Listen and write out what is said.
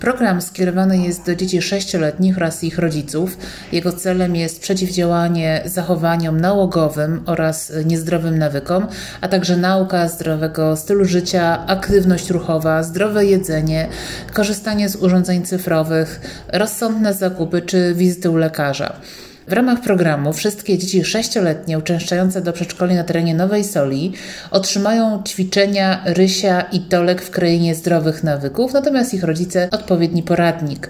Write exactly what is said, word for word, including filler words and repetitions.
Program skierowany jest do dzieci sześcioletnich oraz ich rodziców. Jego celem jest przeciwdziałanie zachowaniom nałogowym oraz niezdrowym nawykom, a także nauka zdrowego stylu życia, aktywność ruchowa, zdrowe jedzenie, korzystanie z urządzeń cyfrowych, rozsądne zakupy czy wizyty u lekarza. W ramach programu wszystkie dzieci sześcioletnie uczęszczające do przedszkoli na terenie Nowej Soli otrzymają ćwiczenia Rysia i Tolek w krainie zdrowych nawyków, natomiast ich rodzice odpowiedni poradnik.